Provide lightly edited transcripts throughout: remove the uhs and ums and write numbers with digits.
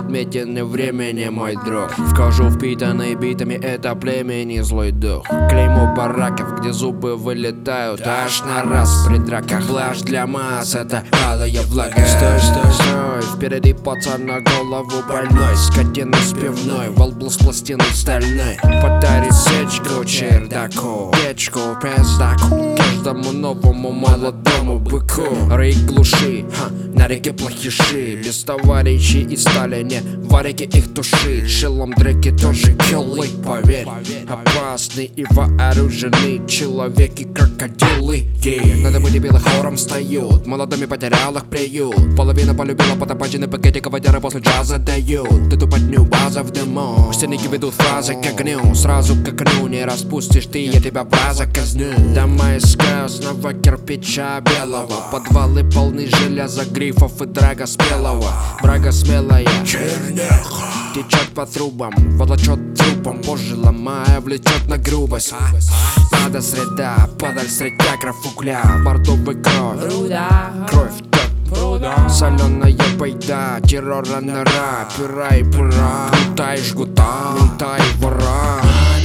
отметины времени, мой друг. Вхожу впитанный битами, это племени злой дух. Клеймо бараков, где зубы вылетают аж на раз при драках. Плащ для масс, это алая влага. Стой, стой, стой, впереди пацан на голову больной. Скотина с пивной, волбл с пластиной стальной. Подари сечку чердаку, печку пиздаку, каждому новому молодому быку. Рейк глуши, на реке плохиши, без товарищей и стали не варики их туши. Шилом дреки тоже киллы, поверь. Опасны и вооружены человеки-крокодилы. Надо быть белых хором встают, молодыми потерял их приют. Половина полюбила потопаченный пакетик, водяры после джаза дают. Ты тупотню, база в дыму, стенники ведут фразы к огню. Сразу к окну не распустишь ты, я тебя в раза казню. Дома из красного кирпича белого, подвалы полны железа, грифов и драга спелого. Брага смелая черняха течет по трубам, волочет трупом, позже ломая, влечет на грубость. Надо среда, подаль средь акров угля, бордовый кровь, кровь так, соленая байда, террора нора, пера и пора, плута и жгута, мента и вора.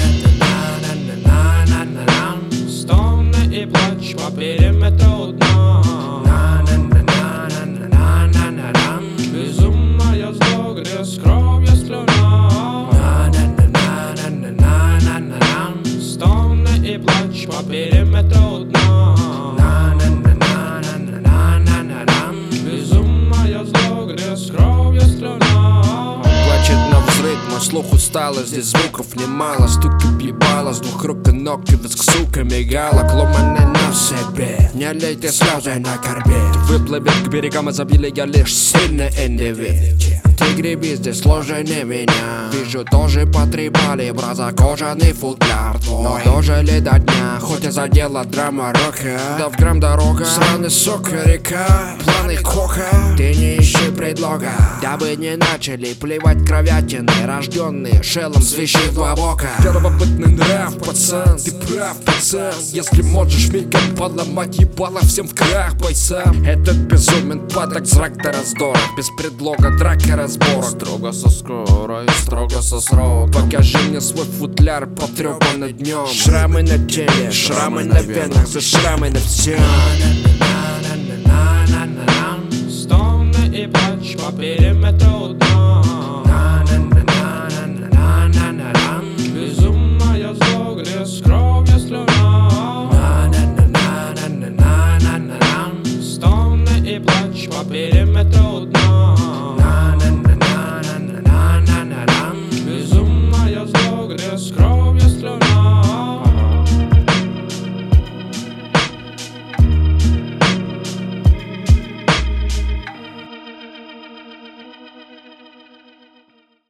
Стоны и плач по периметру дна. Безумное зло, где с кровью слюна. Стоны и плач по периметру дна. Безумное зло, где с кровью слюна. Плачет на взрыв, мой слух устала, здесь звуков немало. Стуки въебала, с двух рук и ног, и виск, сука, мигалок, ломаный на себе. Не лейте слезы на корбе, выплывет к берегам изобилия лишь сильный индивид. Ты греби здесь сложнее меня, вижу тоже потребали браза кожаный футляр твой. Но дожили до дня, хоть и задела драма рока. Да в грамм дорога, сраный сок река, планы кока. Ты не ищи предлога, дабы не начали плевать кровятины, рожденные шелом с вещей в два бока. Первобытный нрав, пацан, ты прав, пацан. Если можешь мигом поломать ебало всем в крах бойцам. Этот безумен падок, зрак до раздора, без предлога драка разбора. Строго со скорой, строго со сроком. Покажи мне свой футляр, потрепанный днем. Шрамы на теле, шрамы на венах, за шрамы на всем. Стоны и плач по периметру